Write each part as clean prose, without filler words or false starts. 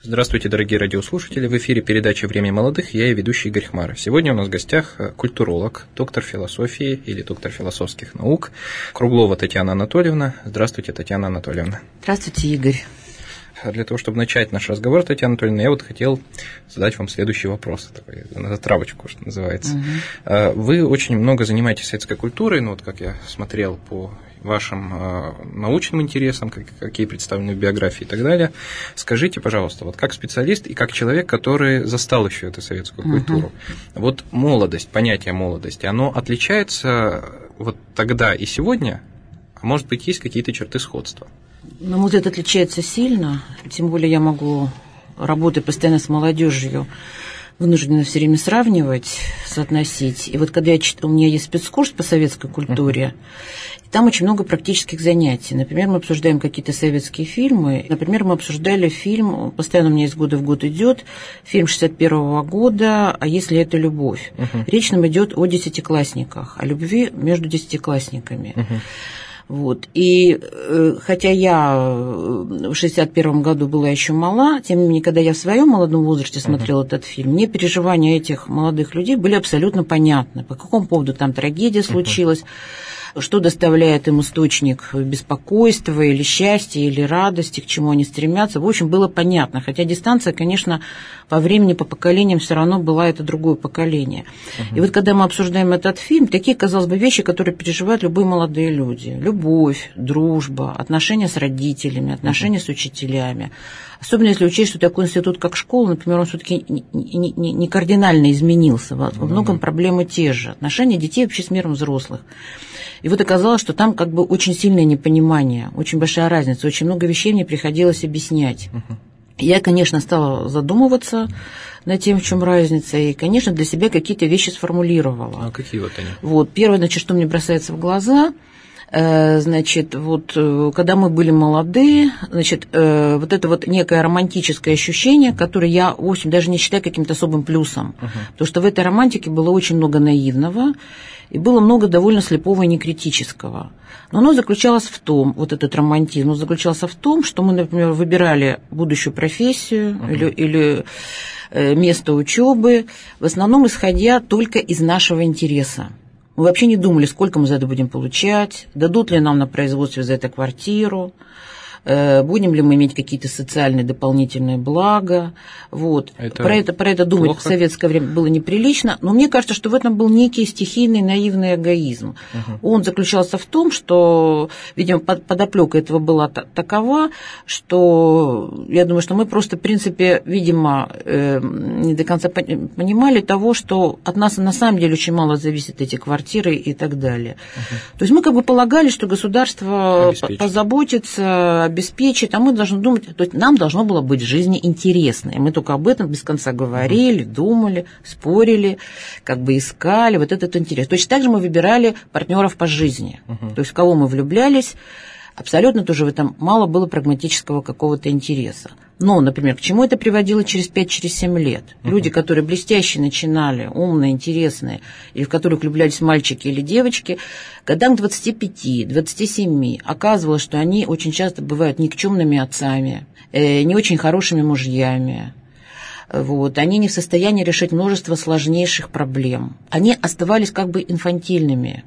Здравствуйте, дорогие радиослушатели. В эфире передача «Время молодых». Я и ведущий Игорь Хмаров. Сегодня у нас в гостях культуролог, доктор философии или доктор философских наук Круглова Татьяна Анатольевна. Здравствуйте, Татьяна Анатольевна. Здравствуйте, Игорь. Для того, чтобы начать наш разговор, Татьяна Анатольевна, я хотел задать вам следующий вопрос, такой, на затравочку, что называется. Вы очень много занимаетесь советской культурой, как я смотрел по вашим научным интересам, какие представлены в биографии и так далее. Скажите, пожалуйста, как специалист и как человек, который застал еще эту советскую культуру, молодость, понятие молодости, оно отличается тогда и сегодня, а может быть, есть какие-то черты сходства? Это отличается сильно, тем более я могу, работая постоянно с молодежью, вынуждена все время сравнивать, соотносить. И когда у меня есть спецкурс по советской культуре, и там очень много практических занятий. Например, мы обсуждаем какие-то советские фильмы. Например, мы обсуждали фильм, постоянно у меня из года в год идет, фильм 61-го года «А если это любовь?». Речь нам идет о десятиклассниках, о любви между десятиклассниками. И хотя я в 61-м году была еще мала, тем не менее, когда я в своем молодом возрасте смотрела этот фильм, мне переживания этих молодых людей были абсолютно понятны. По какому поводу там трагедия случилась, что доставляет им источник беспокойства или счастья, или радости, к чему они стремятся. В общем, было понятно. Хотя дистанция, конечно, по времени, по поколениям все равно была это другое поколение. И когда мы обсуждаем этот фильм, такие, казалось бы, вещи, которые переживают любые молодые люди. Любовь, дружба, отношения с родителями, отношения с учителями. Особенно если учесть, что такой институт, как школа, например, он все-таки не кардинально изменился. Во многом проблемы те же. Отношения детей вообще с миром взрослых. И оказалось, что там очень сильное непонимание, очень большая разница, очень много вещей мне приходилось объяснять. Я, конечно, стала задумываться над тем, в чем разница, и, конечно, для себя какие-то вещи сформулировала. А какие они? Первое, что мне бросается в глаза, когда мы были молоды, это некое романтическое ощущение, которое я, в общем, даже не считаю каким-то особым плюсом, потому что в этой романтике было очень много наивного, и было много довольно слепого и некритического. Но оно заключалось в том, этот романтизм, заключался в том, что мы, например, выбирали будущую профессию или место учебы, в основном исходя только из нашего интереса. Мы вообще не думали, сколько мы за это будем получать, дадут ли нам на производстве за это квартиру, будем ли мы иметь какие-то социальные дополнительные блага. Про это думать плохо в советское время было неприлично, но мне кажется, что в этом был некий стихийный наивный эгоизм. Он заключался в том, что, видимо, подоплека этого была такова, что я думаю, что мы просто, в принципе, видимо, не до конца понимали того, что от нас на самом деле очень мало зависят эти квартиры и так далее. То есть мы полагали, что государство позаботится, обеспечит, а мы должны думать, то есть нам должно было быть в жизни интересно. И мы только об этом без конца говорили, думали, спорили, искали этот интерес. Точно так же мы выбирали партнеров по жизни. То есть в кого мы влюблялись, абсолютно тоже в этом мало было прагматического какого-то интереса. Но, например, к чему это приводило через 5-7 лет? Люди, которые блестяще начинали, умные, интересные, или в которых влюблялись мальчики или девочки, годам к 25-27 оказывалось, что они очень часто бывают никчемными отцами, не очень хорошими мужьями. Они не в состоянии решить множество сложнейших проблем. Они оставались инфантильными.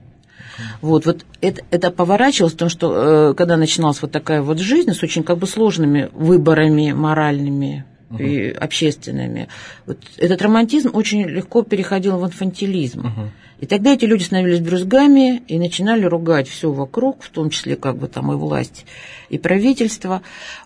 Это поворачивалось в том, что когда начиналась такая жизнь с очень сложными выборами моральными и общественными, этот романтизм очень легко переходил в инфантилизм. И тогда эти люди становились брюзгами и начинали ругать все вокруг, в том числе и власть, и правительство.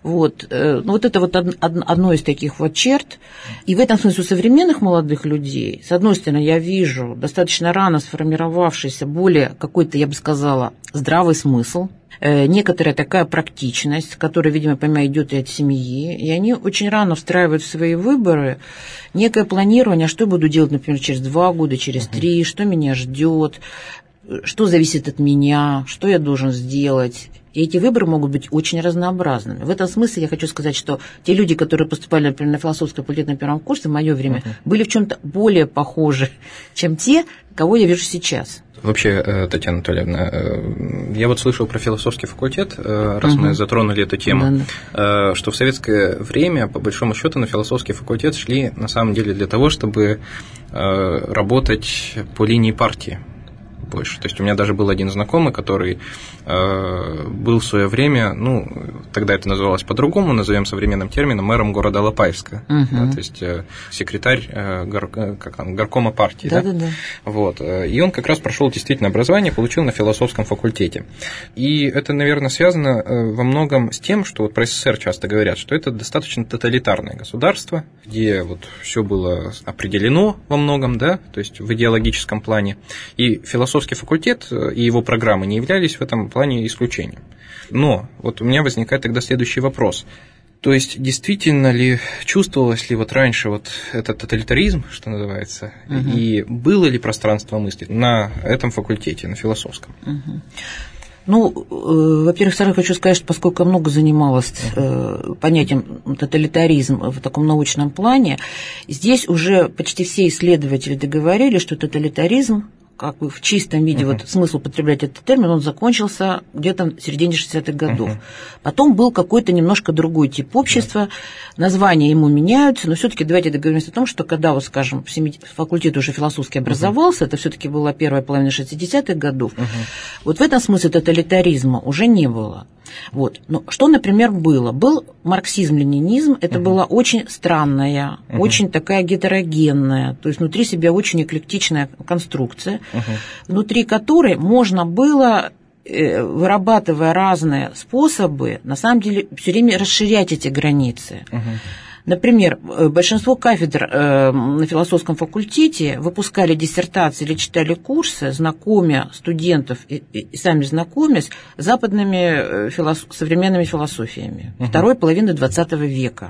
Это одно из таких черт. И в этом смысле у современных молодых людей, с одной стороны, я вижу достаточно рано сформировавшийся более какой-то, я бы сказала, здравый смысл, некоторая такая практичность, которая, видимо, идет и от семьи, и они очень рано встраивают в свои выборы некое планирование, что я буду делать, например, через 2 года, через 3, что меня ждет, что зависит от меня, что я должен сделать. И эти выборы могут быть очень разнообразными. В этом смысле я хочу сказать, что те люди, которые поступали, например, на философский факультет на первом курсе в мое время, были в чем-то более похожи, чем те, кого я вижу сейчас. Вообще, Татьяна Анатольевна, я вот слышал про философский факультет, раз мы затронули эту тему, что в советское время, по большому счету, на философский факультет шли на самом деле для того, чтобы работать по линии партии больше. То есть у меня даже был один знакомый, который был в свое время, ну, тогда это называлось по-другому, назовем современным термином, мэром города Алапаевска, да, то есть секретарь горкома партии. Да? Вот. И он как раз прошел действительно образование, получил на философском факультете. И это, наверное, связано во многом с тем, что вот про СССР часто говорят, что это достаточно тоталитарное государство, где вот все было определено во многом, да, то есть в идеологическом плане. И философский факультет и его программы не являлись в этом плане исключением. Но вот у меня возникает тогда следующий вопрос. То есть действительно ли чувствовалось ли вот раньше вот этот тоталитаризм, что называется, и было ли пространство мысли на этом факультете, на философском? Ну, во-первых, сразу хочу сказать, что поскольку я много занималась понятием тоталитаризм в таком научном плане, здесь уже почти все исследователи договорились, что тоталитаризм, как бы в чистом виде, вот смысл употреблять этот термин, он закончился где-то в середине 60-х годов. Потом был какой-то немножко другой тип общества, названия ему меняются, но все-таки давайте договоримся о том, что когда, вот, скажем, факультет уже философский образовался, это все-таки была первая половина 60-х годов, вот в этом смысле тоталитаризма уже не было. Вот. Но что, например, было? Был марксизм-ленинизм, это была очень странная, очень такая гетерогенная, то есть внутри себя очень эклектичная конструкция, внутри которой можно было, вырабатывая разные способы, на самом деле все время расширять эти границы. Например, большинство кафедр на философском факультете выпускали диссертации или читали курсы, знакомя студентов и сами знакомясь с западными современными философиями второй половины XX века.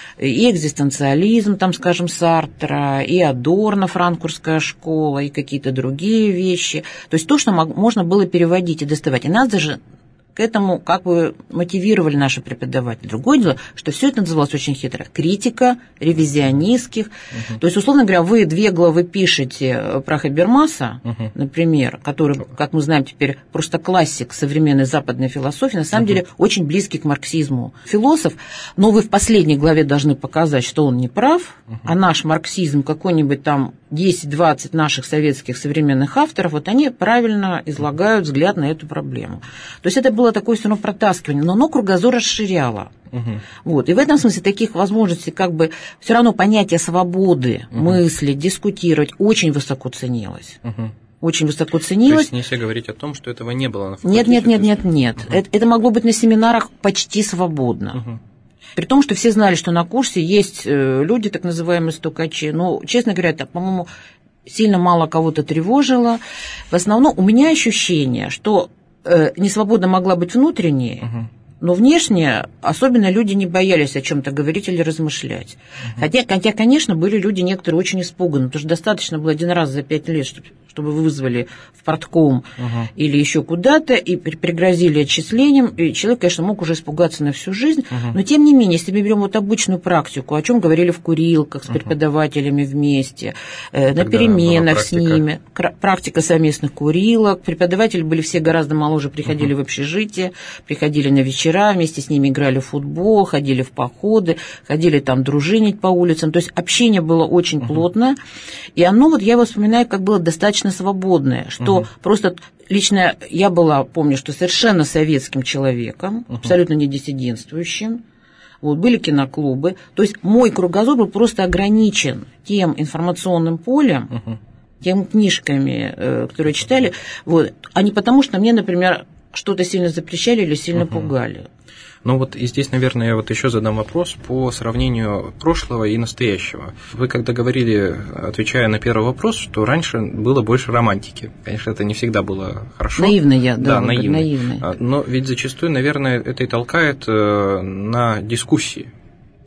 И экзистенциализм, там, скажем, Сартра, и Адорно, франкфуртская школа, и какие-то другие вещи. То есть то, что можно было переводить и доставать. И нас даже к этому как бы мотивировали наши преподаватели. Другое дело, что все это называлось очень хитро. Критика ревизионистских. То есть, условно говоря, вы 2 главы пишете про Хабермаса, например, который, как мы знаем теперь, просто классик современной западной философии, на самом деле очень близкий к марксизму философ, но вы в последней главе должны показать, что он не прав, а наш марксизм, какой-нибудь там 10-20 наших советских современных авторов, вот они правильно излагают взгляд на эту проблему. То есть это было такое все равно протаскивание, но оно кругозор расширяло. Вот. И в этом смысле таких возможностей, как бы, все равно понятие свободы, мысли, дискутировать очень высоко ценилось. Очень высоко ценилось. То есть нельзя говорить о том, что этого не было на факультете? Нет. Это могло быть на семинарах почти свободно. При том, что все знали, что на курсе есть люди, так называемые стукачи. Но, честно говоря, это, по-моему, сильно мало кого-то тревожило. В основном у меня ощущение, что несвобода могла быть внутренней, но внешне особенно люди не боялись о чем-то говорить или размышлять. Хотя, конечно, были люди некоторые очень испуганы, потому что достаточно было один раз за 5 лет, чтобы вы вызвали в партком или еще куда-то и пригрозили отчислением, и человек, конечно, мог уже испугаться на всю жизнь, но тем не менее, если мы берем вот обычную практику, о чем говорили в курилках с преподавателями вместе, на переменах с ними, практика совместных курилок, преподаватели были все гораздо моложе, приходили в общежитие, приходили на вечера, вместе с ними играли в футбол, ходили в походы, ходили там дружинить по улицам, то есть общение было очень плотное, и оно, вот я его вспоминаю, как было достаточно свободное, что просто лично я была, помню, что совершенно советским человеком, абсолютно не диссидентствующим, вот, были киноклубы, то есть мой кругозор был просто ограничен тем информационным полем, тем книжками, которые читали, вот, а не потому, что мне, например, что-то сильно запрещали или сильно пугали. Ну вот и здесь, наверное, я вот еще задам вопрос по сравнению прошлого и настоящего. Вы когда говорили, отвечая на первый вопрос, что раньше было больше романтики. Конечно, это не всегда было хорошо. Наивно я, да, наивно. Но ведь зачастую, наверное, это и толкает на дискуссии.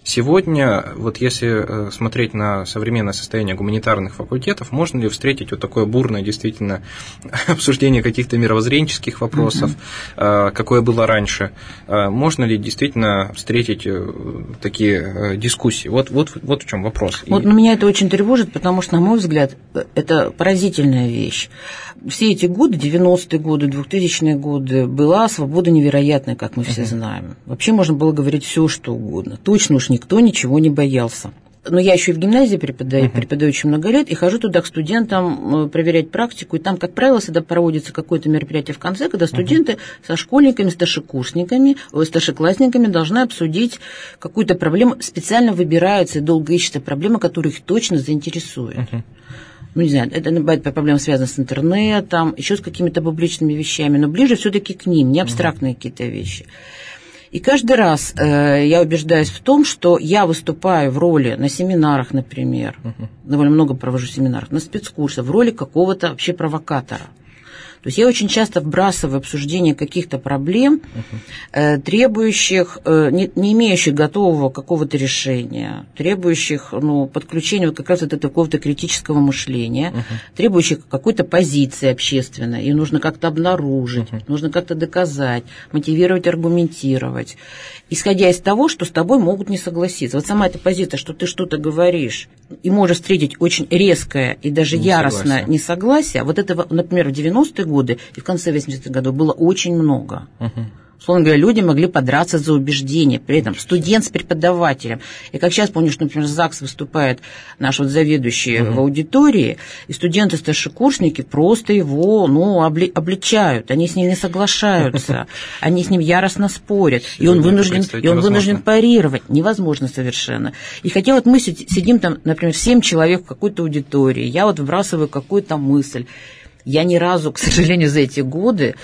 Сегодня, вот если смотреть на современное состояние гуманитарных факультетов, можно ли встретить вот такое бурное действительно обсуждение каких-то мировоззренческих вопросов, какое было раньше? Можно ли действительно встретить такие дискуссии? Вот в чем вопрос. Вот меня это очень тревожит, потому что, на мой взгляд, это поразительная вещь. Все эти годы, 90-е годы, 2000-е годы, была свобода невероятная, как мы все знаем. Вообще можно было говорить все, что угодно. Точно уж никто ничего не боялся. Но я еще и в гимназии преподаю очень много лет, и хожу туда к студентам проверять практику, и там, как правило, всегда проводится какое-то мероприятие в конце, когда студенты со школьниками, старшеклассниками должны обсудить какую-то проблему, специально выбираются и долго ищутся проблемы, которые их точно заинтересуют. Ну, не знаю, это бывает проблема связана с интернетом, еще с какими-то публичными вещами, но ближе все-таки к ним, не абстрактные какие-то вещи. И каждый раз я убеждаюсь в том, что я выступаю в роли на семинарах, например, довольно много провожу семинаров, на спецкурсах, в роли какого-то вообще провокатора. То есть я очень часто вбрасываю обсуждение каких-то проблем, требующих, не имеющих готового какого-то решения, требующих подключения вот как раз от какого-то критического мышления, требующих какой-то позиции общественной. Ее нужно как-то обнаружить, нужно как-то доказать, мотивировать, аргументировать, исходя из того, что с тобой могут не согласиться. Вот сама эта позиция, что ты что-то говоришь и можешь встретить очень резкое и даже яростное несогласие, вот этого, например, в 90-е годы и в конце 80-х годов было очень много. Условно говоря, люди могли подраться за убеждения, при этом студент с преподавателем. И как сейчас помню, что, например, ЗАГС выступает наш вот заведующий в аудитории, и студенты-старшекурсники просто его обличают, они с ним не соглашаются, они с ним яростно спорят, и он вынужден парировать. Невозможно совершенно. И хотя вот мы сидим там, например, 7 человек в какой-то аудитории, я вот вбрасываю какую-то мысль, я ни разу, к сожалению, за эти годы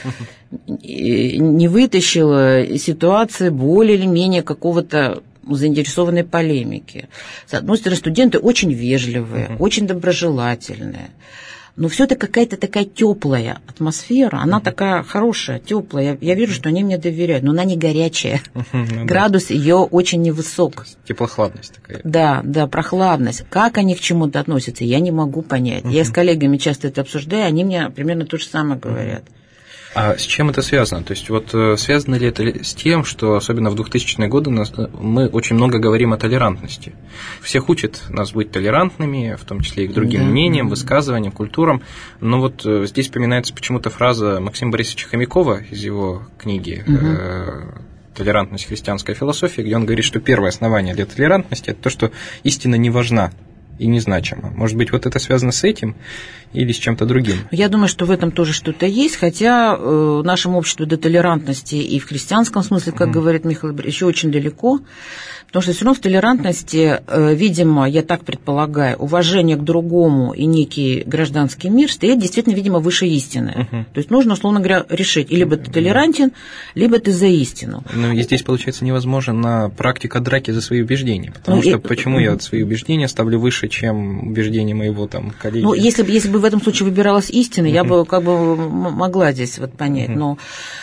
не вытащила ситуации более или менее какого-то заинтересованной полемики. С одной стороны, студенты очень вежливые, очень доброжелательные, но все это какая-то такая теплая атмосфера, она такая хорошая, теплая. Я вижу, что они мне доверяют, но она не горячая. Градус ее очень невысок. Теплохладность такая. Да, прохладность. Как они к чему-то относятся, я не могу понять. Я с коллегами часто это обсуждаю, они мне примерно то же самое говорят. А с чем это связано? То есть, вот связано ли это с тем, что особенно в 2000-е годы мы очень много говорим о толерантности? Всех учат нас быть толерантными, в том числе и к другим мнениям, высказываниям, культурам. Но вот здесь вспоминается почему-то фраза Максима Борисовича Хомякова из его книги «Толерантность. Христианская философия», где он говорит, что первое основание для толерантности – это то, что истина не важна и незначимо. Может быть, вот это связано с этим или с чем-то другим? Я думаю, что в этом тоже что-то есть, хотя нашему обществу до толерантности и в христианском смысле, как говорит Михаил Борисович, еще очень далеко, потому что все равно в толерантности, видимо, я так предполагаю, уважение к другому и некий гражданский мир стоит действительно, видимо, выше истины. То есть нужно, условно говоря, решить, либо ты толерантен, либо ты за истину. Ну и здесь, получается, невозможна практика драки за свои убеждения, потому что почему я свои убеждения ставлю выше, чем убеждения моего там коллеги? Ну, если бы в этом случае выбиралась истина, я бы как бы могла здесь вот понять, но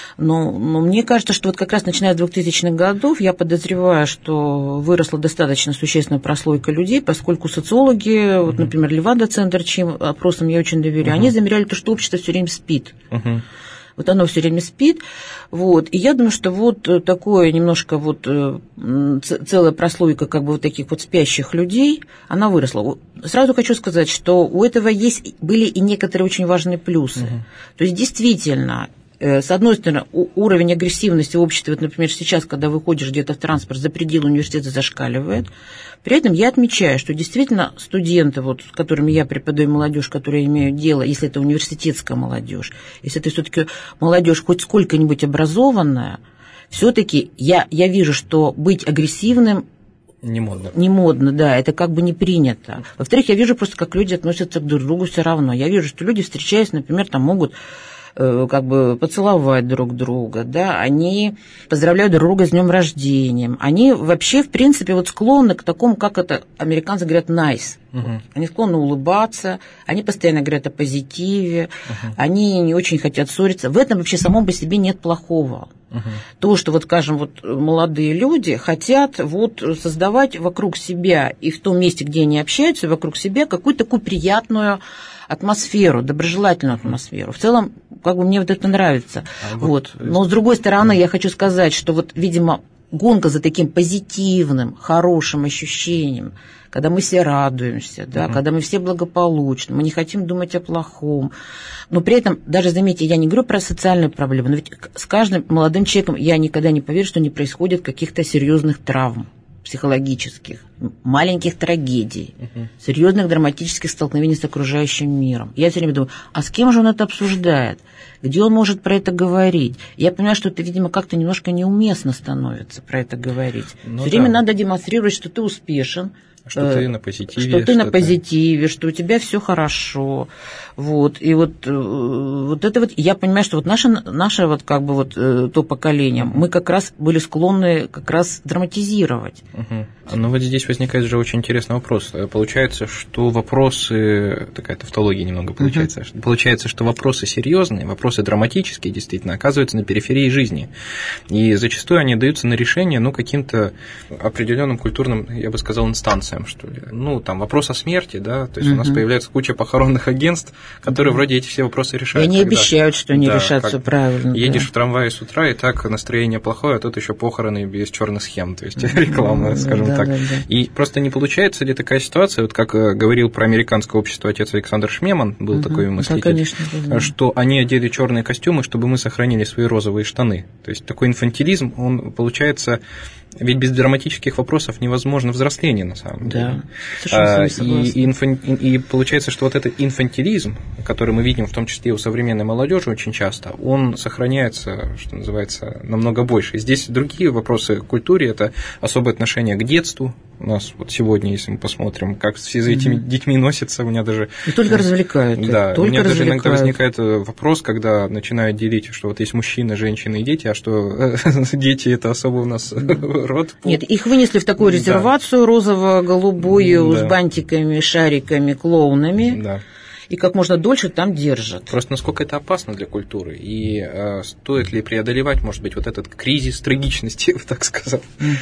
мне кажется, что вот как раз начиная с 2000-х годов я подозреваю, что выросла достаточно существенная прослойка людей, поскольку социологи, вот, например, Левада-центр, чьим опросам я очень доверяю, они замеряли то, что общество все время спит. Вот оно все время спит, вот, и я думаю, что вот такое немножко вот целая прослойка как бы вот таких вот спящих людей, она выросла. Сразу хочу сказать, что у этого были и некоторые очень важные плюсы. То есть действительно, с одной стороны, уровень агрессивности в обществе, вот, например, сейчас, когда выходишь где-то в транспорт, за пределы университета зашкаливает. При этом я отмечаю, что действительно студенты, вот, с которыми я преподаю, молодежь, которая имею дело, если это университетская молодежь, если это все-таки молодежь хоть сколько-нибудь образованная, все-таки я вижу, что быть агрессивным не модно, да, это как бы не принято. Во-вторых, я вижу просто, как люди относятся к друг другу все равно. Я вижу, что люди, встречаясь, например, там могут как бы поцеловать друг друга, да, они поздравляют друг друга с днем рождения. Они вообще, в принципе, вот склонны к такому, как это американцы говорят, nice. Они склонны улыбаться, они постоянно говорят о позитиве, они не очень хотят ссориться. В этом вообще самом по себе нет плохого. То, что, вот, скажем, вот молодые люди хотят вот создавать вокруг себя и в том месте, где они общаются, вокруг себя какую-то такую приятную атмосферу, доброжелательную атмосферу. В целом, как бы мне вот это нравится. Вот. Но, с другой стороны, я хочу сказать, что вот, видимо, гонка за таким позитивным, хорошим ощущением, когда мы все радуемся, да, когда мы все благополучны, мы не хотим думать о плохом. Но при этом, даже заметьте, я не говорю про социальные проблемы, но ведь с каждым молодым человеком я никогда не поверю, что не происходит каких-то серьезных травм психологических, маленьких трагедий, серьезных драматических столкновений с окружающим миром. Я все время думаю, а с кем же он это обсуждает? Где он может про это говорить? Я понимаю, что это, видимо, как-то немножко неуместно становится про это говорить. Все время надо демонстрировать, что ты успешен, что ты на позитиве. Что ты на позитиве, что у тебя все хорошо. Вот. И вот это вот, я понимаю, что вот наше вот как бы вот то поколение, мы как раз были склонны как раз драматизировать. Но вот здесь возникает же очень интересный вопрос. Получается, что вопросы, такая тавтология немного получается, получается, что вопросы серьезные, вопросы драматические действительно оказываются на периферии жизни. И зачастую они даются на решение, ну, каким-то определенным культурным, я бы сказал, инстанциям, что ли. Ну, там вопрос о смерти, да, то есть у нас появляется куча похоронных агентств, которые вроде эти все вопросы решают. И они обещают, что они решат все правильно. Едешь в трамвае с утра, и так настроение плохое, а тут еще похороны без черных схем, то есть реклама, скажем так. И просто не получается ли такая ситуация, вот как говорил про американское общество отец Александр Шмеман, был такой мыслитель, да, конечно, что они одели черные костюмы, чтобы мы сохранили свои розовые штаны. То есть такой инфантилизм, он получается. Ведь без драматических вопросов невозможно взросление, на самом деле. Да, и получается, что вот этот инфантилизм, который мы видим в том числе и у современной молодежи очень часто, он сохраняется, что называется, намного больше. И здесь другие вопросы к культуре – это особое отношение к детству. У нас вот сегодня, если мы посмотрим, как все за этими детьми носятся, у меня даже… И только развлекают. Да, у меня даже иногда возникает вопрос, когда начинают делить, что вот есть мужчины, женщины и дети, а что дети – это особо у нас… род. Нет, их вынесли в такую резервацию розово-голубую с бантиками, шариками, клоунами. Да. И как можно дольше там держат. Просто насколько это опасно для культуры, и стоит ли преодолевать, может быть, вот этот кризис трагичности, я бы так сказал.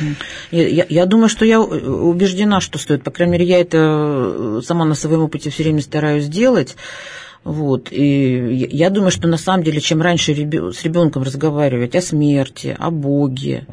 Я думаю, что я убеждена, что стоит. По крайней мере, я это сама на своем опыте все время стараюсь делать. Вот. И я думаю, что на самом деле, чем раньше с ребенком разговаривать о смерти, о Боге,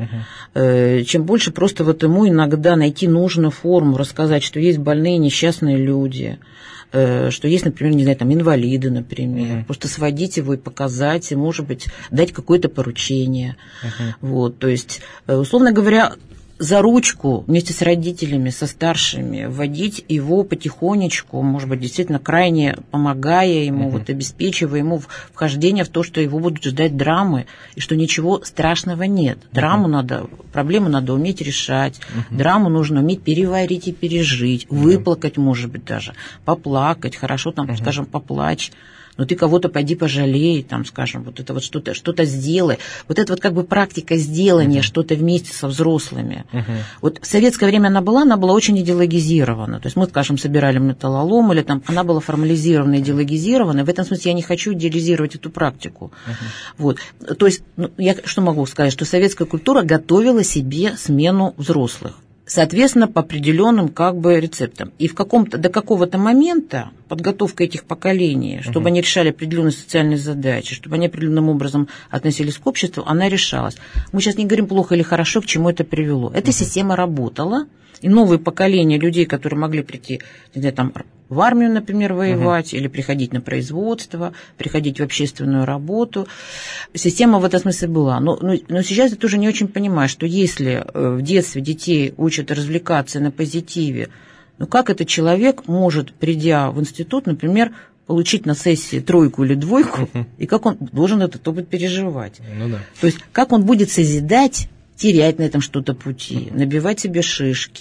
чем больше просто вот ему иногда найти нужную форму, рассказать, что есть больные несчастные люди, что есть, например, не знаю, там инвалиды, например, просто сводить его и показать, и, может быть, дать какое-то поручение. Вот. То есть, условно говоря, за ручку вместе с родителями, со старшими, вводить его потихонечку, может быть, действительно крайне помогая ему, вот, обеспечивая ему вхождение в то, что его будут ждать драмы, и что ничего страшного нет. Драму надо, проблему надо уметь решать, драму нужно уметь переварить и пережить, выплакать, может быть, даже, поплакать, хорошо, там, скажем, поплачь. Но ты кого-то пойди пожалей, там, скажем, вот это вот что-то сделай. Вот это вот как бы практика сделания, что-то вместе со взрослыми. Вот в советское время она была очень идеологизирована. То есть мы, скажем, собирали металлолом, или там она была формализирована, идеологизирована. В этом смысле я не хочу идеализировать эту практику. Вот. То есть я что могу сказать, что советская культура готовила себе смену взрослых. Соответственно, по определенным как бы рецептам. И до какого-то момента подготовка этих поколений, чтобы они решали определенные социальные задачи, чтобы они определенным образом относились к обществу, она решалась. Мы сейчас не говорим плохо или хорошо, к чему это привело. Эта система работала, и новые поколения людей, которые могли прийти, не знаю, там, в армию, например, воевать, или приходить на производство, приходить в общественную работу. Система в этом смысле была. Но сейчас я тоже не очень понимаю, что если в детстве детей учат развлекаться на позитиве, как этот человек может, придя в институт, например, получить на сессии 3 или 2, и как он должен этот опыт переживать. То есть как он будет созидать, терять на этом что-то пути, набивать себе шишки.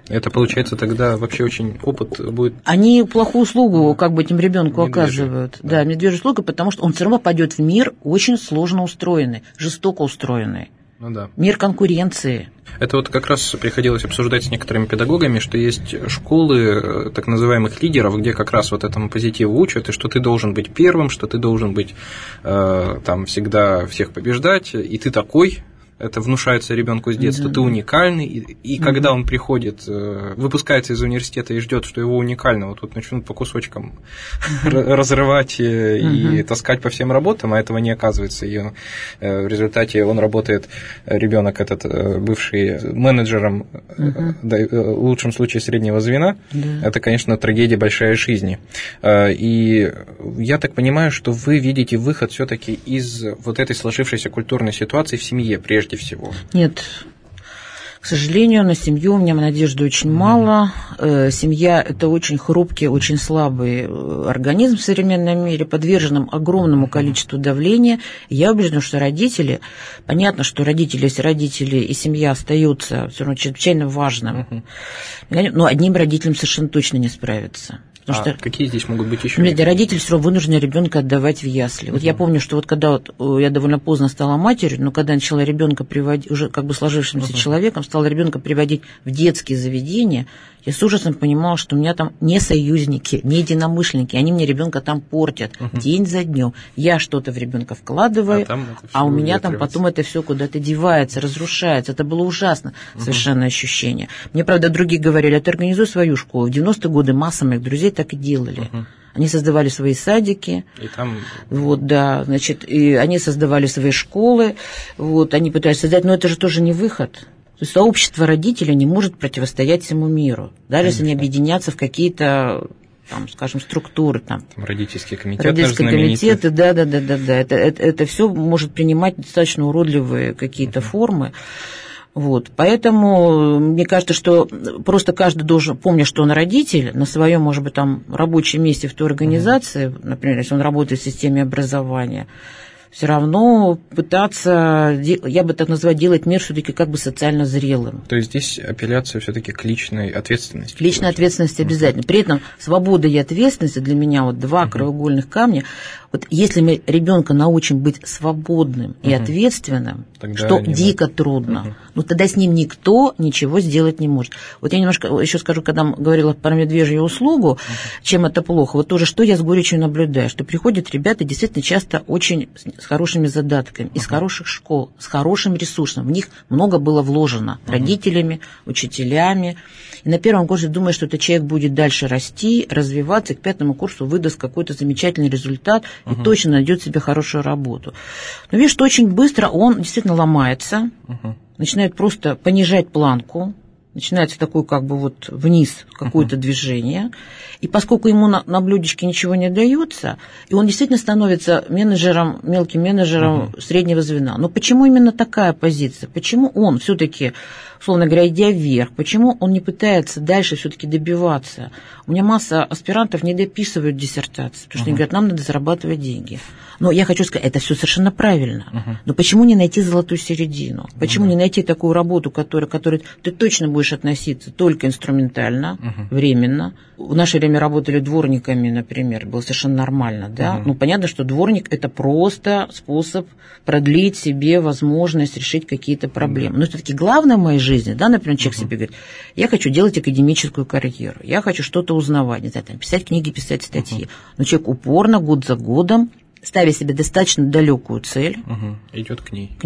Это получается тогда вообще очень опыт будет. Они плохую услугу как бы этим ребенку оказывают. Да, медвежью услугу, потому что он все равно пойдет в мир очень сложно устроенный, жестоко устроенный. Ну да. Мир конкуренции. Это вот как раз приходилось обсуждать с некоторыми педагогами, что есть школы так называемых лидеров, где как раз вот этому позитиву учат, и что ты должен быть первым, что ты должен быть там всегда всех побеждать, и ты такой. Это внушается ребенку с детства, ты уникальный, и когда он приходит, выпускается из университета и ждет, что его уникального тут начнут по кусочкам разрывать и таскать по всем работам, а этого не оказывается. И в результате он работает, ребенок этот, бывший менеджером, в лучшем случае среднего звена. Это, конечно, трагедия большая жизни. И я так понимаю, что вы видите выход все-таки из вот этой сложившейся культурной ситуации в семье прежде всего. Нет, к сожалению, на семью у меня надежды очень мало. Семья – это очень хрупкий, очень слабый организм в современном мире, подверженным огромному количеству давления. Я убеждена, что родители, понятно, что родители, если родители и семья остаются все равно чрезвычайно важным, но одним родителям совершенно точно не справиться. Что какие здесь могут быть еще? Родители все равно вынуждены ребенка отдавать в ясли. Вот я помню, что вот когда я довольно поздно стала матерью, но когда начала ребенка приводить, уже как бы сложившимся человеком, стала ребенка приводить в детские заведения, я с ужасом понимала, что у меня там не союзники, не единомышленники, они мне ребенка там портят день за днем. Я что-то в ребенка вкладываю, а у меня там потом это все куда-то девается, разрушается. Это было ужасно совершенно ощущение. Мне, правда, другие говорили, ты организуй свою школу. В 90-е годы масса моих друзей так и делали. Они создавали свои садики, и там... вот, да, значит, и они создавали свои школы, вот, они пытались создать, но это же тоже не выход. То есть сообщество родителей не может противостоять всему миру, даже если они объединятся в какие-то, там, скажем, структуры. Там, родительские комитеты. Родительские комитеты, да. Это все может принимать достаточно уродливые какие-то формы. Вот, поэтому мне кажется, что просто каждый должен, помня, что он родитель, на своем, может быть, там рабочем месте в той организации, например, если он работает в системе образования, все равно пытаться, я бы так назвала, делать мир все-таки как бы социально зрелым. То есть здесь апелляция все-таки к личной ответственности. Личной ответственности обязательно. При этом свобода и ответственность для меня вот два краеугольных камня. Вот если мы ребенка научим быть свободным и ответственным, тогда что дико трудно, но тогда с ним никто ничего сделать не может. Вот я немножко еще скажу, когда говорила про медвежью услугу, чем это плохо. Вот тоже, что я с горечью наблюдаю, что приходят ребята действительно часто очень с хорошими задатками, из хороших школ, с хорошим ресурсом. В них много было вложено родителями, учителями. И на первом курсе думаешь, что этот человек будет дальше расти, развиваться, и к 5-му курсу выдаст какой-то замечательный результат и точно найдет себе хорошую работу. Но видишь, что очень быстро он действительно ломается, начинает просто понижать планку, начинается такое как бы вот вниз какое-то движение, и поскольку ему на блюдечке ничего не дается, и он действительно становится менеджером, мелким менеджером среднего звена. Но почему именно такая позиция? Почему он все-таки, условно говоря, идя вверх, почему он не пытается дальше все-таки добиваться? У меня масса аспирантов не дописывают диссертации, потому что они говорят, нам надо зарабатывать деньги. Но я хочу сказать, это все совершенно правильно. Но почему не найти золотую середину? Почему не найти такую работу, к которой ты точно будешь относиться только инструментально, временно? В наше время работали дворниками, например, было совершенно нормально, да? Ну, понятно, что дворник – это просто способ продлить себе возможность решить какие-то проблемы. Но все-таки главное в моей жизни, да, например, человек себе говорит, я хочу делать академическую карьеру, я хочу что-то узнавать, не знаю, там, писать книги, писать статьи. Но человек упорно, год за годом, ставя себе достаточно далекую цель, идет к ней.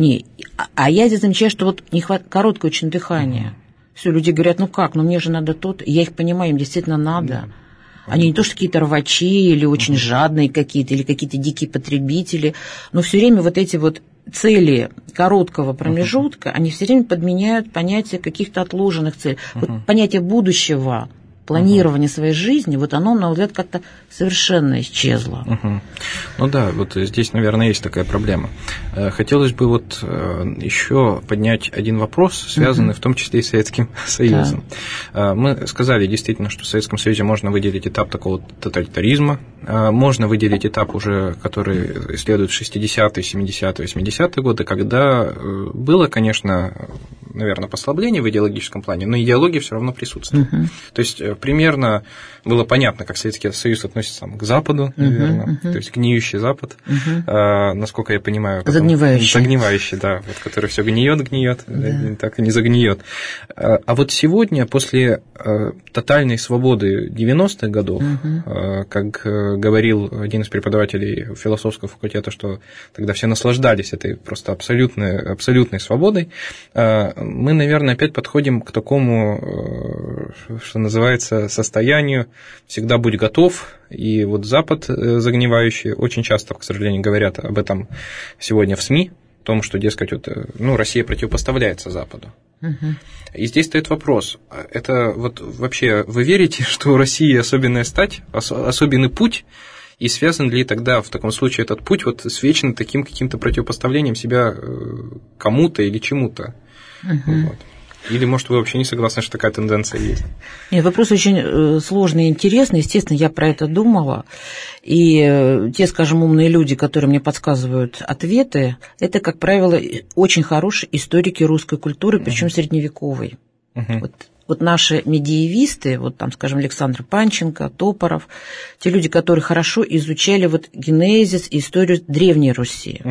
А я здесь замечаю, что вот не хватает короткое очень дыхание. Все, люди говорят, ну как, ну мне же надо то-то. Я их понимаю, им действительно надо. Они не то, что какие-то рвачи или очень жадные какие-то, или какие-то дикие потребители, но все время вот эти вот цели короткого промежутка, они все время подменяют понятие каких-то отложенных целей. Вот понятие будущего планирование своей жизни, вот оно, на мой взгляд, как-то совершенно исчезло. Ну да, вот здесь, наверное, есть такая проблема. Хотелось бы вот еще поднять один вопрос, связанный в том числе и с Советским Союзом. Да. Мы сказали действительно, что в Советском Союзе можно выделить этап такого тоталитаризма, можно выделить этап уже, который исследует 60-е, 70-е, 80-е годы, когда было, конечно, наверное, послабление в идеологическом плане, но идеология все равно присутствует. То есть примерно было понятно, как Советский Союз относится к Западу, наверное, то есть гниющий Запад, насколько я понимаю. Загнивающий, да, вот, который все гниет, да. Так и не загниет. А вот сегодня, после тотальной свободы 90-х годов, как говорил один из преподавателей философского факультета, что тогда все наслаждались этой просто абсолютной свободой, мы, наверное, опять подходим к такому, что называется, состоянию «всегда будь готов», и вот Запад загнивающий, очень часто, к сожалению, говорят об этом сегодня в СМИ, о том, что, дескать, вот, Россия противопоставляется Западу. И здесь стоит вопрос, это вот вообще вы верите, что у России особенная стать, особенный путь, и связан ли тогда в таком случае этот путь вот с вечно таким каким-то противопоставлением себя кому-то или чему-то? Вот. Или, может, вы вообще не согласны, что такая тенденция есть? Нет, вопрос очень сложный и интересный. Естественно, я про это думала. И те, скажем, умные люди, которые мне подсказывают ответы, это, как правило, очень хорошие историки русской культуры, причем средневековой. Вот наши медиевисты, вот там, скажем, Александр Панченко, Топоров, те люди, которые хорошо изучали вот генезис и историю Древней Руси,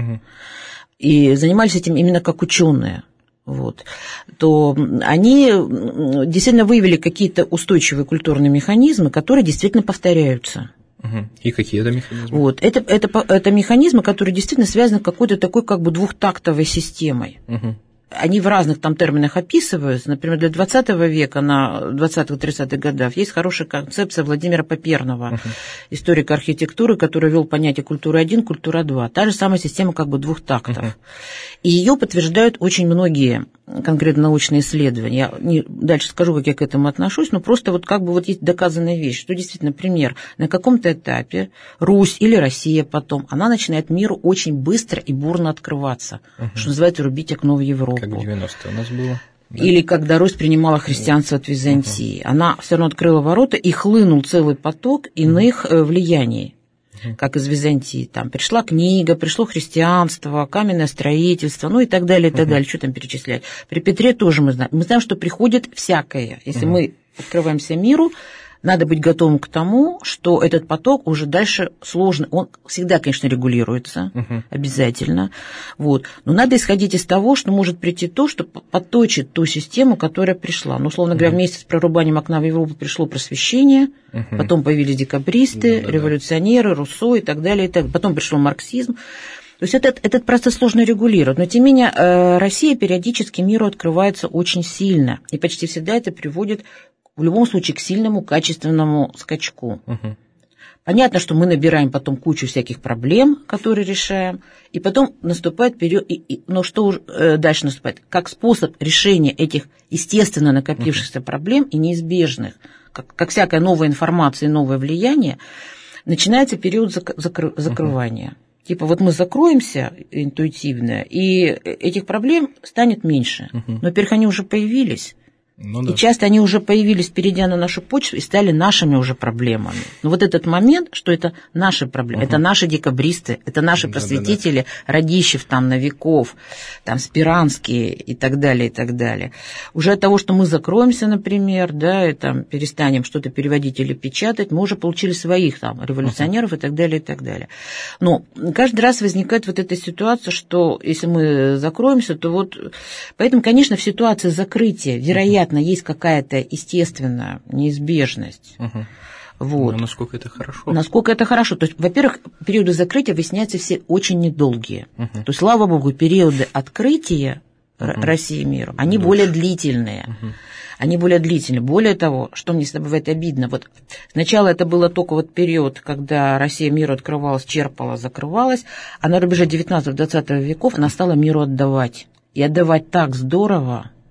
и занимались этим именно как ученые. Вот, то они действительно выявили какие-то устойчивые культурные механизмы, которые действительно повторяются. И какие это механизмы? Вот, это механизмы, которые действительно связаны с какой-то такой как бы двухтактовой системой. Они в разных там терминах описываются. Например, для 20 века, на 20-30-х годах, есть хорошая концепция Владимира Поперного, историка архитектуры, который ввел понятие культура 1, культура 2. Та же самая система как бы двух тактов. И ее подтверждают очень многие конкретно научные исследования. Я дальше скажу, как я к этому отношусь, но просто вот как бы вот есть доказанная вещь, что действительно, например, на каком-то этапе Русь или Россия потом, она начинает миру очень быстро и бурно открываться, что называется рубить окно в Европу. Как в 90-е у нас было. Да. Или когда Русь принимала христианство от Византии. Она все равно открыла ворота, и хлынул целый поток иных влияний, как из Византии. Там пришла книга, пришло христианство, каменное строительство, ну и так далее, и так далее. Что там перечислять? При Петре тоже мы знаем. Мы знаем, что приходит всякое. Если мы открываемся миру, надо быть готовым к тому, что этот поток уже дальше сложный. Он всегда, конечно, регулируется, обязательно. Вот. Но надо исходить из того, что может прийти то, что подточит ту систему, которая пришла. Ну, условно говоря, вместе с прорубанием окна в Европу пришло просвещение, потом появились декабристы, революционеры, Руссо и так далее, и так далее. Потом пришел марксизм. То есть этот процесс сложно регулировать. Но, тем не менее, Россия периодически миру открывается очень сильно. И почти всегда это приводит в любом случае к сильному качественному скачку. Понятно, что мы набираем потом кучу всяких проблем, которые решаем, и потом наступает период, но что уже дальше наступает? Как способ решения этих естественно накопившихся проблем и неизбежных, как всякая новая информация и новое влияние, начинается период закрывания. Типа вот мы закроемся интуитивно, и этих проблем станет меньше. Но, во-первых, они уже появились. Ну, да. И часто они уже появились, перейдя на нашу почву, и стали нашими уже проблемами. Но вот этот момент, что это наши проблемы, это наши декабристы, это наши просветители, Радищев там, Новиков, там, Спиранский и так далее, и так далее. Уже от того, что мы закроемся, например, да, и там перестанем что-то переводить или печатать, мы уже получили своих там революционеров и так далее, и так далее. Но каждый раз возникает вот эта ситуация, что если мы закроемся, то вот... Поэтому, конечно, в ситуации закрытия, вероятно, есть какая-то естественная неизбежность. Вот. Но насколько это хорошо? Насколько это хорошо. То есть, во-первых, периоды закрытия выясняются все очень недолгие. То есть, слава богу, периоды открытия России миру, они более длительные. Они более длительные. Более того, что мне всегда бывает обидно, вот сначала это было только вот период, когда Россия миру открывалась, черпала, закрывалась, а на рубеже 19-20 веков она стала миру отдавать. И отдавать так здорово,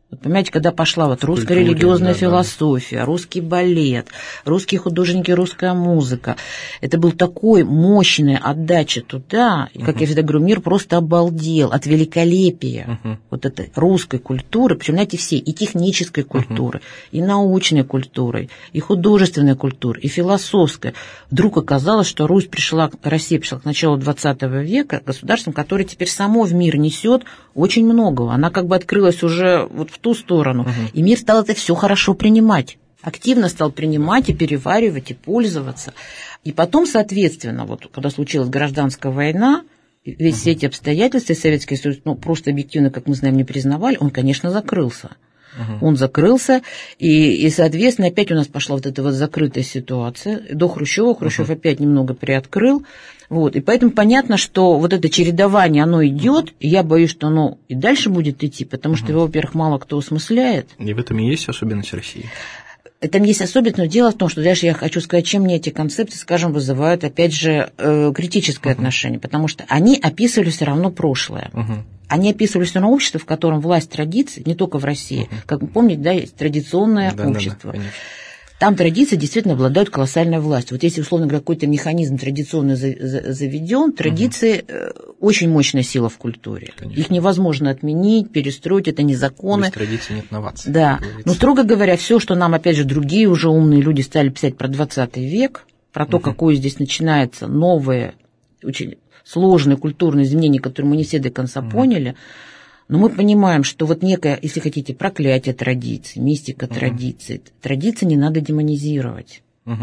Вот понимаете, когда пошла вот русская религиозная философия, русский балет, русские художники, русская музыка, это был такой мощная отдача туда, и, как я всегда говорю, мир просто обалдел от великолепия вот этой русской культуры, причем, знаете, все, и технической культуры, и научной культуры, и художественной культуры, и философской. Вдруг оказалось, что Россия пришла к началу XX века государством, которое теперь само в мир несет очень многого. Она как бы открылась уже вот в ту сторону, и мир стал это все хорошо принимать. Активно стал принимать и переваривать, и пользоваться. И потом, соответственно, вот когда случилась гражданская война, ведь все эти обстоятельства Советский Союз, ну, просто объективно, как мы знаем, не признавали, он, конечно, закрылся. Он закрылся, и, соответственно, опять у нас пошла вот эта вот закрытая ситуация. До Хрущева Хрущев опять немного приоткрыл. Вот, и поэтому понятно, что вот это чередование, оно идет, и я боюсь, что оно и дальше будет идти, потому что его, во-первых, мало кто осмысляет. И в этом и есть особенность России. Это есть особенность, но дело в том, что дальше я хочу сказать, чем мне эти концепции, скажем, вызывают, опять же, критическое отношение, потому что они описывали все равно прошлое. Они описывали все равно общество, в котором власть традиций, не только в России, как вы помните, да, есть традиционное общество. Да, там традиции действительно обладают колоссальной властью. Вот если, условно говоря, какой-то механизм традиционный заведен, традиции очень мощная сила в культуре. Конечно. Их невозможно отменить, перестроить, это не законы. Без традиций нет новаций. Да. Но, строго говоря, все, что нам, опять же, другие уже умные люди стали писать про 20 век, про то, какое здесь начинается новое, очень сложное культурное изменение, которое мы не все до конца поняли. Но мы понимаем, что вот некое, если хотите, проклятие традиций, мистика традиций, традиции не надо демонизировать.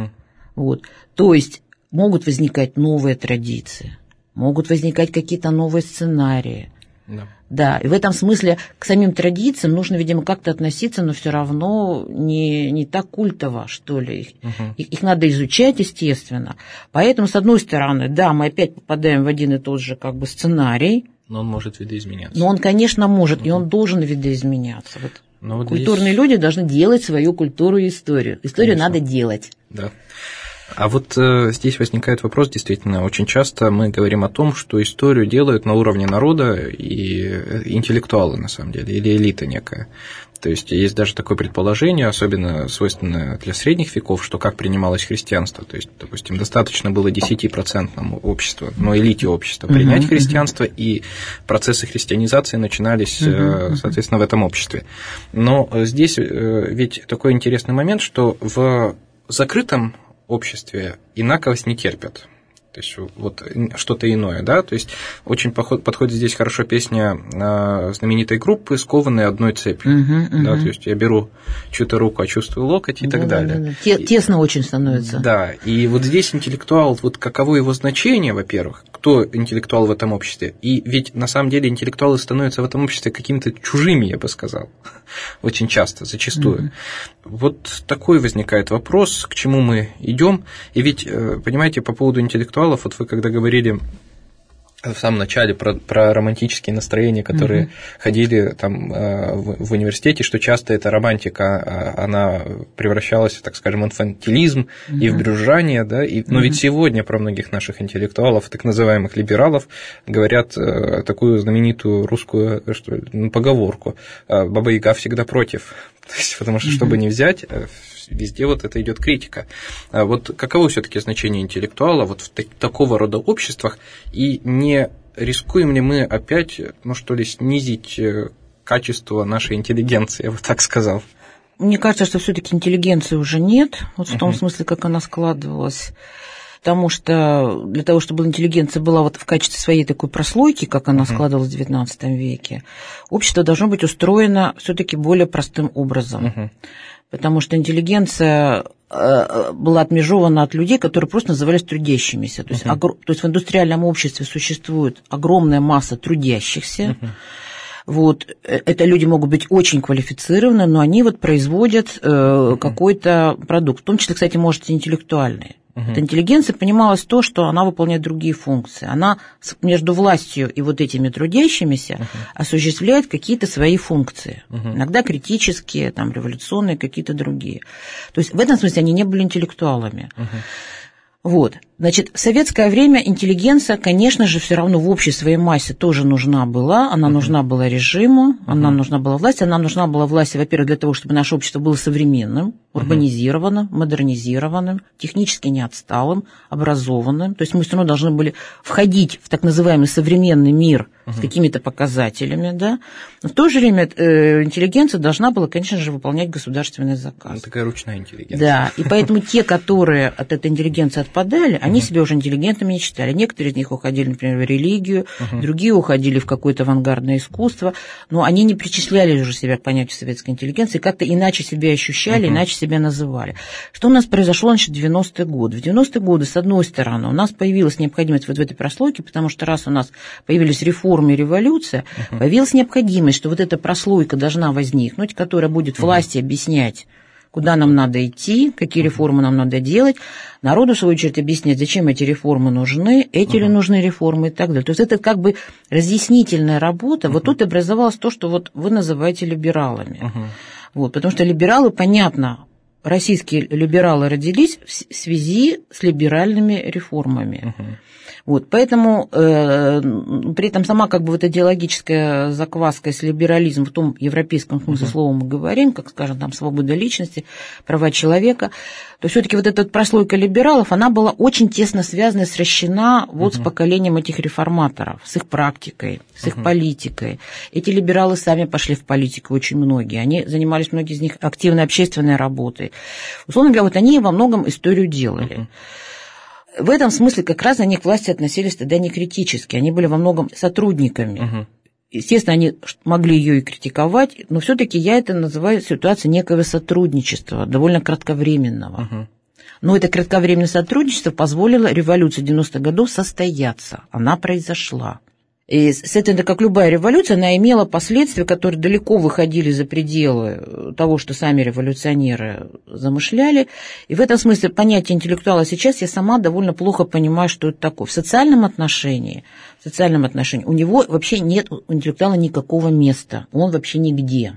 Вот. То есть могут возникать новые традиции, могут возникать какие-то новые сценарии. Да, и в этом смысле к самим традициям нужно, видимо, как-то относиться, но все равно не так культово, что ли. Их надо изучать, естественно. Поэтому, с одной стороны, да, мы опять попадаем в один и тот же как бы сценарий. Но он может видоизменяться. Но он, конечно, может, и он должен видоизменяться. Вот культурные люди должны делать свою культуру и историю. Историю надо делать. Да. А вот здесь возникает вопрос, действительно, очень часто мы говорим о том, что историю делают на уровне народа и интеллектуалы, на самом деле, или элита некая. То есть есть даже такое предположение, особенно свойственное для средних веков, что как принималось христианство. То есть, допустим, достаточно было 10% общества, но элите общества принять христианство, и процессы христианизации начинались, соответственно, в этом обществе. Но здесь ведь такой интересный момент, что в закрытом обществе инаковость не терпят. То есть вот что-то иное, да, то есть очень подходит здесь хорошо песня знаменитой группы «Скованные одной цепью», да, то есть я беру чью-то руку, а чувствую локоть и так далее. Тесно очень становится. Да, и вот здесь интеллектуал, вот каково его значение, во-первых, кто интеллектуал в этом обществе, и ведь на самом деле интеллектуалы становятся в этом обществе какими-то чужими, я бы сказал, очень часто, зачастую. Вот такой возникает вопрос, к чему мы идем, и ведь, понимаете, по поводу интеллектуалов, вот вы когда говорили в самом начале про романтические настроения, которые ходили там в университете, что часто эта романтика, она превращалась, так скажем, в инфантилизм и в брюзжание, да, но ведь сегодня про многих наших интеллектуалов, так называемых либералов, говорят такую знаменитую русскую поговорку: «Баба-Яга всегда против», то есть, потому что, чтобы не взять, везде вот это идет критика. Вот каково все-таки значение интеллектуала вот в такого рода обществах, и не рискуем ли мы опять, ну что ли, снизить качество нашей интеллигенции, я бы так сказал? Мне кажется, что все-таки интеллигенции уже нет, вот в том смысле, как она складывалась. Потому что для того, чтобы интеллигенция была вот в качестве своей такой прослойки, как она складывалась в XIX веке, общество должно быть устроено все-таки более простым образом. Потому что интеллигенция была отмежована от людей, которые просто назывались трудящимися. То есть в индустриальном обществе существует огромная масса трудящихся. Вот, это люди могут быть очень квалифицированы, но они вот производят какой-то продукт, в том числе, кстати, может, и интеллектуальный. Эта интеллигенция понималась то, что она выполняет другие функции. Она между властью и вот этими трудящимися осуществляет какие-то свои функции. Иногда критические, там, революционные, какие-то другие. То есть в этом смысле они не были интеллектуалами. Вот. Значит, в советское время интеллигенция, конечно же, все равно в общей своей массе тоже нужна была. Она нужна была режиму, она нужна была власти. Она нужна была власти, во-первых, для того, чтобы наше общество было современным, урбанизированным, модернизированным, технически не отсталым, образованным. То есть мы все равно должны были входить в так называемый современный мир с какими-то показателями, да. Но в то же время интеллигенция должна была, конечно же, выполнять государственный заказ. Такая ручная интеллигенция. Да, и поэтому те, которые от этой интеллигенции отпадали, они себя уже интеллигентами не считали. Некоторые из них уходили, например, в религию, другие уходили в какое-то авангардное искусство, но они не причисляли уже себя к понятию советской интеллигенции, как-то иначе себя ощущали, иначе себя называли. Что у нас произошло, значит, в 90-е годы? В 90-е годы, с одной стороны, у нас появилась необходимость вот в этой прослойке, потому что раз у нас появились реформы и революция, появилась необходимость, что вот эта прослойка должна возникнуть, которая будет власти объяснять, куда нам надо идти, какие реформы нам надо делать, народу, в свою очередь, объяснять, зачем эти реформы нужны, эти ли нужны реформы и так далее. То есть это как бы разъяснительная работа. Вот тут образовалось то, что вот вы называете либералами. Вот, потому что либералы, понятно, российские либералы родились в связи с либеральными реформами. Вот, поэтому при этом сама как бы вот идеологическая закваска, если либерализм в том европейском смысле слова мы говорим, как, скажем, там свобода личности, права человека, то все-таки вот эта прослойка либералов, она была очень тесно связана, сращена вот с поколением этих реформаторов, с их практикой, с их политикой. Эти либералы сами пошли в политику, очень многие. Они занимались, многие из них, активной общественной работой. Условно говоря, вот они во многом историю делали. В этом смысле как раз они к власти относились тогда не критически, они были во многом сотрудниками. Естественно, они могли ее и критиковать, но все-таки я это называю ситуацией некого сотрудничества, довольно кратковременного. Но это кратковременное сотрудничество позволило революции 90-х годов состояться, она произошла. И с этой, как любая революция, она имела последствия, которые далеко выходили за пределы того, что сами революционеры замышляли. И в этом смысле понятие интеллектуала сейчас я сама довольно плохо понимаю, что это такое. В социальном отношении у него вообще нет у интеллектуала никакого места, он вообще нигде.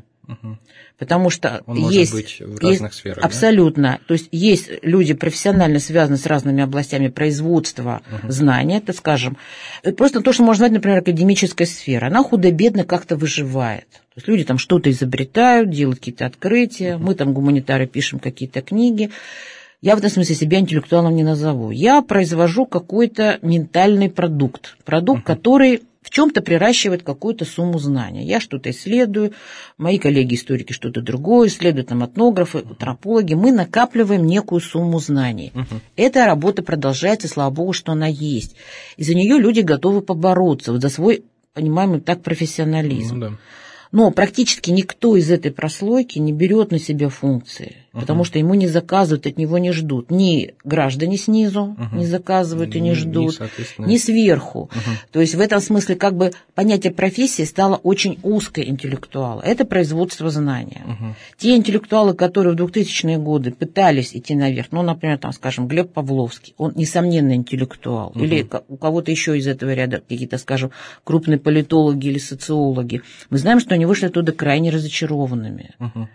Потому что он может быть в разных сферах. Абсолютно. Да? То есть есть люди профессионально связаны с разными областями производства знания, так скажем. Это просто то, что можно назвать, например, академическая сфера. Она худо-бедно как-то выживает. То есть люди там что-то изобретают, делают какие-то открытия, мы там гуманитары пишем какие-то книги. Я в этом смысле себя интеллектуалом не назову. Я произвожу какой-то ментальный продукт, который в чем-то приращивает какую-то сумму знаний. Я что-то исследую, мои коллеги-историки что-то другое исследуют, там, этнографы, антропологи. Мы накапливаем некую сумму знаний. Эта работа продолжается, слава богу, что она есть. И за нее люди готовы побороться, вот за свой, понимаемый так, профессионализм. Но практически никто из этой прослойки не берет на себя функции, потому что ему не заказывают, от него не ждут. Ни граждане снизу не заказывают и не ждут, ни сверху. То есть в этом смысле как бы понятие профессии стало очень узкое интеллектуала. Это производство знания. Те интеллектуалы, которые в 2000-е годы пытались идти наверх, ну, например, там, скажем, Глеб Павловский, он, несомненно, интеллектуал. Или у кого-то еще из этого ряда какие-то, скажем, крупные политологи или социологи. Мы знаем, что они вышли оттуда крайне разочарованными.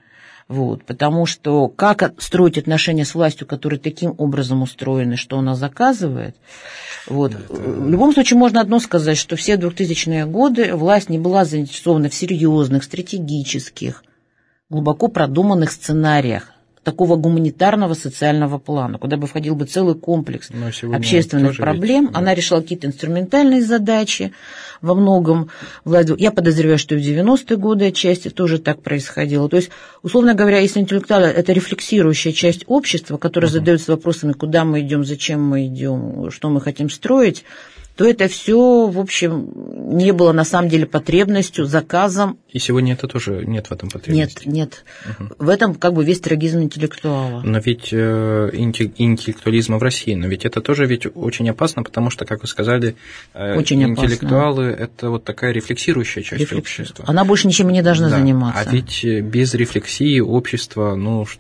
Вот, потому что как строить отношения с властью, которые таким образом устроены, что она заказывает, вот. В любом случае можно одно сказать, что все 2000-е годы власть не была заинтересована в серьезных, стратегических, глубоко продуманных сценариях такого гуманитарного социального плана, куда бы входил бы целый комплекс общественных проблем. Она решала какие-то инструментальные задачи во многом. Я подозреваю, что и в 90-е годы отчасти тоже так происходило. То есть, условно говоря, если интеллектуалы – это рефлексирующая часть общества, которая задается вопросами, куда мы идем, зачем мы идем, что мы хотим строить, то это все, в общем, не было на самом деле потребностью, заказом. И сегодня это тоже нет в этом потребности. Нет. В этом как бы весь трагизм интеллектуала. Но ведь интеллектуализма в России, но ведь это тоже ведь очень опасно, потому что, как вы сказали, интеллектуалы – это вот такая рефлексирующая часть общества. Она больше ничем не должна заниматься. А ведь без рефлексии общество,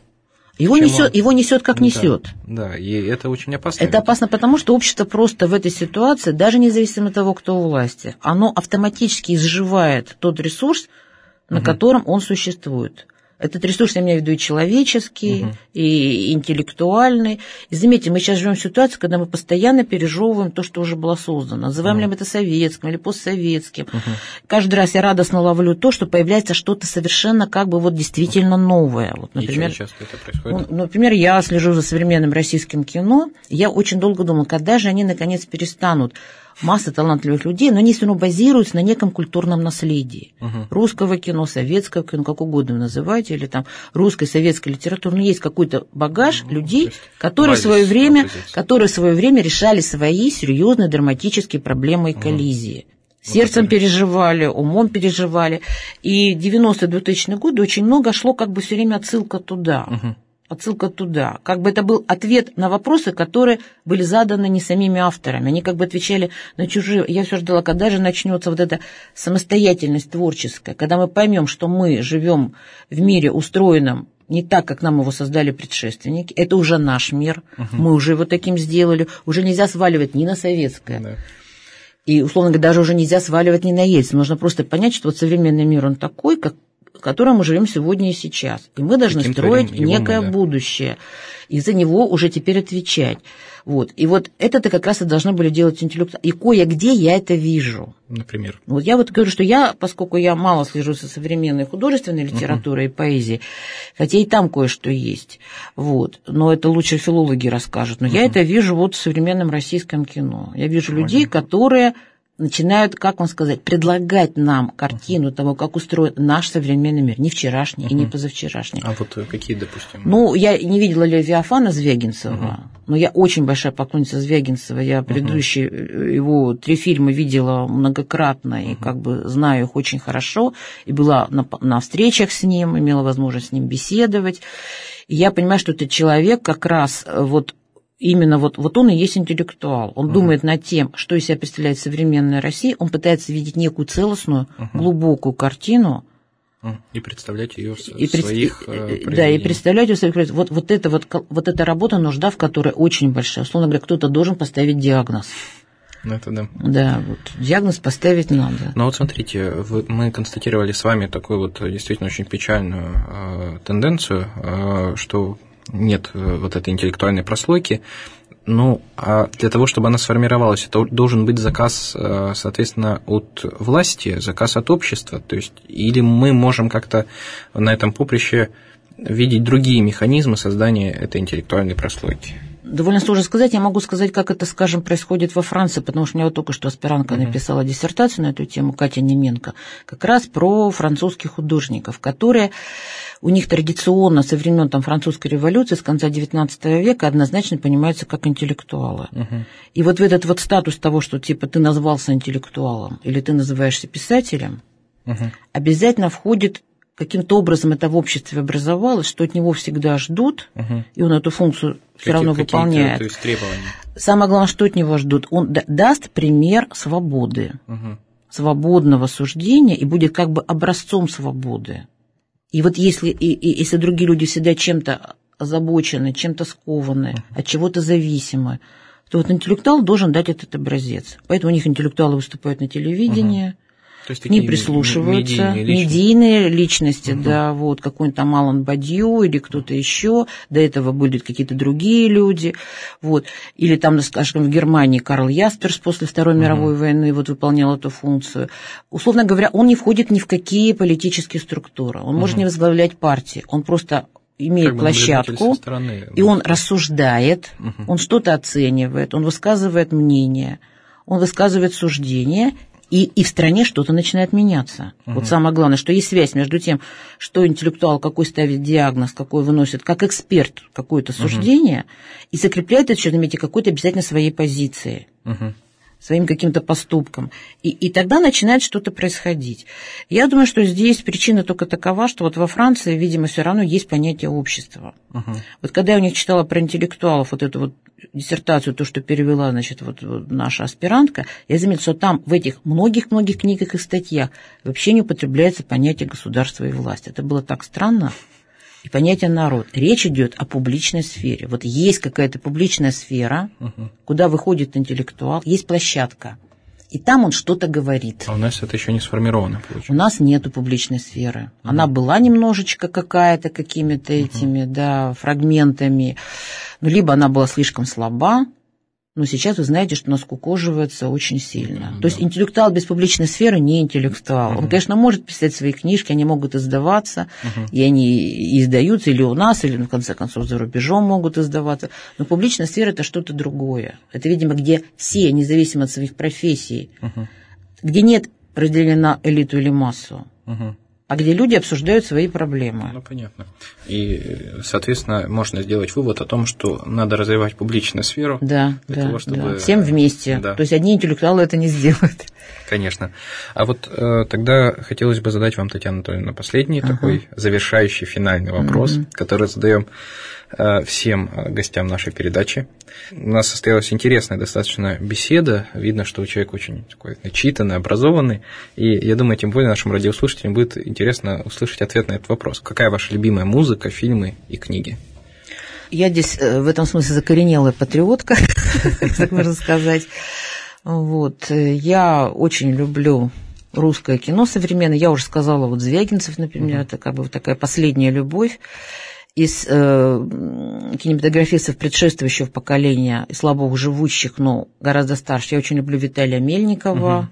его несет как несет. Да, и это очень опасно. Это опасно, потому что общество просто в этой ситуации, даже независимо от того, кто у власти, оно автоматически изживает тот ресурс, на котором он существует. Этот ресурс, я имею в виду и человеческий, и интеллектуальный. И заметьте, мы сейчас живем в ситуации, когда мы постоянно пережевываем то, что уже было создано. Называем ли мы это советским или постсоветским. Каждый раз я радостно ловлю то, что появляется что-то совершенно как бы вот действительно новое. Вот, например, и часто это происходит? Например, я слежу за современным российским кино. Я очень долго думала, когда же они наконец перестанут. Масса талантливых людей, но они все равно базируются на неком культурном наследии. Русского кино, советского кино, как угодно вы называете, или там русской, советской литературы. Но есть какой-то багаж людей, которые в свое время решали свои серьезные драматические проблемы и коллизии. Сердцем переживали, умом переживали. И 90-2000-е годы очень много шло как бы все время отсылка туда. Отсылка туда. Как бы это был ответ на вопросы, которые были заданы не самими авторами. Они как бы отвечали на чужие. Я все ждала, когда же начнется вот эта самостоятельность творческая, когда мы поймем, что мы живем в мире, устроенном не так, как нам его создали предшественники. Это уже наш мир. Мы уже его таким сделали. Уже нельзя сваливать ни на советское. И, условно говоря, даже уже нельзя сваливать ни на Ельцина. Нужно просто понять, что вот современный мир, он такой, в котором мы живем сегодня и сейчас. И мы должны строить некое будущее. И за него уже теперь отвечать. Вот. И вот это-то как раз и должны были делать интеллектуалы. И кое-где я это вижу. Например? Вот я вот говорю, что поскольку я мало слежу за современной художественной литературой и поэзией, хотя и там кое-что есть, вот, но это лучше филологи расскажут, но я это вижу вот в современном российском кино. Я вижу людей, которые начинают, как вам сказать, предлагать нам картину того, как устроен наш современный мир, не вчерашний и не позавчерашний. А вот какие, допустим? Ну, я не видела Левиафана Звягинцева, но я очень большая поклонница Звягинцева. Я предыдущие его 3 фильма видела многократно и как бы знаю их очень хорошо, и была на встречах с ним, имела возможность с ним беседовать. И я понимаю, что этот человек как раз вот именно вот он и есть интеллектуал. Он думает над тем, что из себя представляет современная Россия. Он пытается видеть некую целостную, глубокую картину. И представлять ее в своих произведениях. Да, и представлять ее в своих произведениях. Вот эта работа, нужда в которой очень большая. Условно говоря, кто-то должен поставить диагноз. Это да. Да, вот диагноз поставить надо. Но вот смотрите, мы констатировали с вами такую вот действительно очень печальную тенденцию, что нет вот этой интеллектуальной прослойки. Ну, а для того, чтобы она сформировалась, это должен быть заказ, соответственно, от власти, заказ от общества. То есть, или мы можем как-то на этом поприще видеть другие механизмы создания этой интеллектуальной прослойки. Довольно сложно сказать. Я могу сказать, как это, скажем, происходит во Франции, потому что у меня вот только что аспирантка написала диссертацию на эту тему, Катя Неменко, как раз про французских художников, которые у них традиционно со времен французской революции с конца XIX века однозначно понимаются как интеллектуалы. И вот в этот вот статус того, что типа ты назвался интеллектуалом или ты называешься писателем, обязательно входит каким-то образом это в обществе образовалось, что от него всегда ждут, и он эту функцию все равно выполняет. То есть требования. Самое главное, что от него ждут, он даст пример свободы, свободного суждения и будет как бы образцом свободы. И вот если другие люди всегда чем-то озабочены, чем-то скованы, от чего-то зависимы, то вот интеллектуал должен дать этот образец. Поэтому у них интеллектуалы выступают на телевидении, к ним прислушиваются, медийные личности, да, вот какой-нибудь там Алан Бадью или кто-то еще, до этого были какие-то другие люди, вот, или там, скажем, в Германии Карл Ясперс после Второй мировой войны вот выполнял эту функцию. Условно говоря, он не входит ни в какие политические структуры, он может не возглавлять партии, он просто имеет площадку, и он рассуждает, он что-то оценивает, он высказывает мнение, он высказывает суждение, и в стране что-то начинает меняться. Вот самое главное, что есть связь между тем, что интеллектуал какой ставит диагноз, какой выносит, как эксперт какое-то суждение, и закрепляет это еще, заметьте, какой-то обязательно своей позиции, своим каким-то поступком. И тогда начинает что-то происходить. Я думаю, что здесь причина только такова, что вот во Франции, видимо, все равно есть понятие общества. Вот когда я у них читала про интеллектуалов вот эту вот диссертацию, то, что перевела, значит, вот наша аспирантка, я заметила, что там в этих многих-многих книгах и статьях вообще не употребляется понятие государства и власть. Это было так странно. И понятие народ. Речь идет о публичной сфере. Вот есть какая-то публичная сфера, куда выходит интеллектуал, есть площадка. И там он что-то говорит. А у нас это еще не сформировано, получается. У нас нету публичной сферы. Она была немножечко какая-то, какими-то этими, фрагментами. Ну, либо она была слишком слаба, но сейчас вы знаете, что она скукоживается очень сильно. То есть интеллектуал без публичной сферы не интеллектуал. Он, конечно, может писать свои книжки, они могут издаваться, и они издаются или у нас, или, в конце концов, за рубежом могут издаваться. Но публичная сфера – это что-то другое. Это, видимо, где все, независимо от своих профессий, где нет разделения на элиту или массу, а где люди обсуждают свои проблемы. Ну, понятно. И, соответственно, можно сделать вывод о том, что надо развивать публичную сферу. Для того, чтобы... Всем вместе. Да. То есть одни интеллектуалы это не сделают. Конечно. А вот тогда хотелось бы задать вам, Татьяна Анатольевна, последний такой завершающий, финальный вопрос, который задаем всем гостям нашей передачи. У нас состоялась интересная достаточно беседа. Видно, что человек очень такой начитанный, образованный. И я думаю, тем более нашим радиослушателям будет интересно услышать ответ на этот вопрос. Какая ваша любимая музыка, фильмы и книги? Я здесь в этом смысле закоренелая патриотка, так можно сказать. Вот. Я очень люблю русское кино современное. Я уже сказала, вот Звягинцев, например, это как бы такая последняя любовь. Из кинематографистов предшествующего поколения, и слава богу, живущих, но гораздо старше, я очень люблю Виталия Мельникова,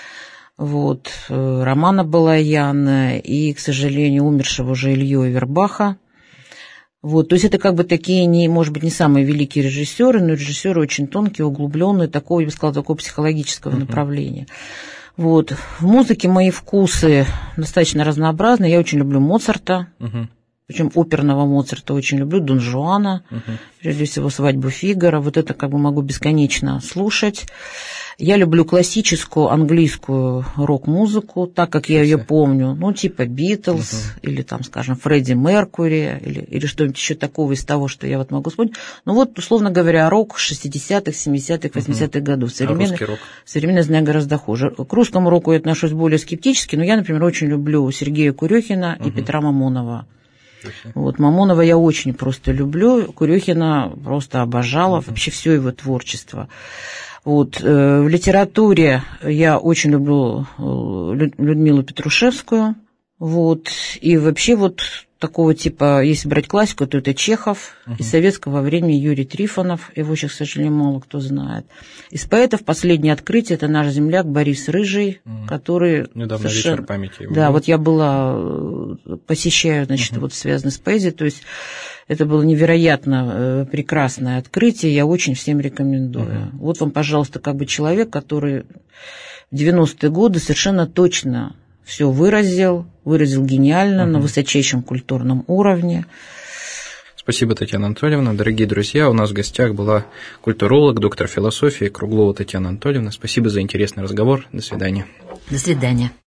вот, Романа Балаяна и, к сожалению, умершего уже Илью Авербаха. Вот, то есть это как бы такие, может быть, не самые великие режиссеры, но режиссеры очень тонкие, углубленные, такого, я бы сказала, такого психологического направления. Вот. В музыке мои вкусы достаточно разнообразны. Я очень люблю Моцарта. Причем оперного Моцарта очень люблю, Дон Жуана, прежде всего «Свадьбу Фигаро». Вот это как бы могу бесконечно слушать. Я люблю классическую английскую рок-музыку, так как я ее помню, ну, типа Битлз, или там, скажем, Фредди Меркьюри, или что-нибудь еще такого из того, что я вот могу вспомнить. Ну, вот, условно говоря, рок 60-х, 70-х, 80-х годов. Современный знаю гораздо хуже. К русскому року я отношусь более скептически, но я, например, очень люблю Сергея Курехина и Петра Мамонова. Вот, Мамонова я очень просто люблю, Курехина просто обожала, вообще все его творчество. Вот, в литературе я очень люблю Людмилу Петрушевскую, вот, и вообще вот такого типа, если брать классику, то это Чехов, из советского времени Юрий Трифонов, его сейчас, к сожалению, мало кто знает. Из поэтов последнее открытие – это наш земляк Борис Рыжий, который… Недавно вечер памяти его. Да, вот я была, посещаю, значит, вот связано с поэзией, то есть это было невероятно прекрасное открытие, я очень всем рекомендую. Вот вам, пожалуйста, как бы человек, который в 90-е годы совершенно точно все выразил гениально, на высочайшем культурном уровне. Спасибо, Татьяна Анатольевна. Дорогие друзья, у нас в гостях была культуролог, доктор философии Круглова Татьяна Анатольевна. Спасибо за интересный разговор. До свидания. До свидания.